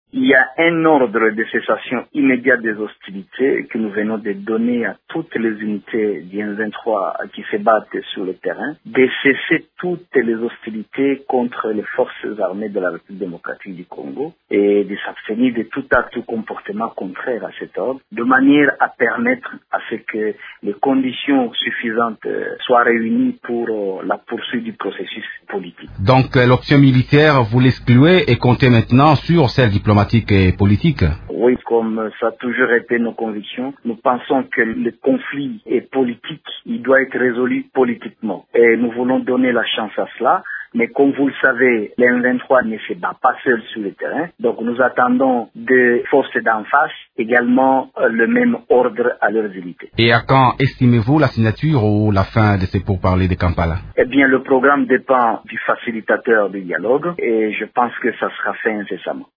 Il y a un ordre de cessation immédiate des hostilités que nous venons de donner à toutes les unités du M23 qui se battent sur le terrain, de cesser toutes les hostilités contre les forces armées de la République démocratique du Congo et de s'abstenir de tout acte ou comportement contraire à cet ordre, de manière à permettre à ce que les conditions suffisantes soient réunies pour la poursuite du processus politique. Donc l'option militaire, vous l'excluez et comptez maintenant sur celle diplomatique et politique? Oui, comme ça a toujours été nos convictions, nous pensons que le conflit est politique, il doit être résolu politiquement. Et nous voulons donner la chance à cela. Mais comme vous le savez, les M23 ne se bat pas seul sur le terrain. Donc nous attendons des forces d'en face également le même ordre à leurs unités. Et à quand estimez-vous la signature ou la fin de ces pourparlers de Kampala? Eh bien, le programme dépend du facilitateur du dialogue et je pense que ça sera fait incessamment.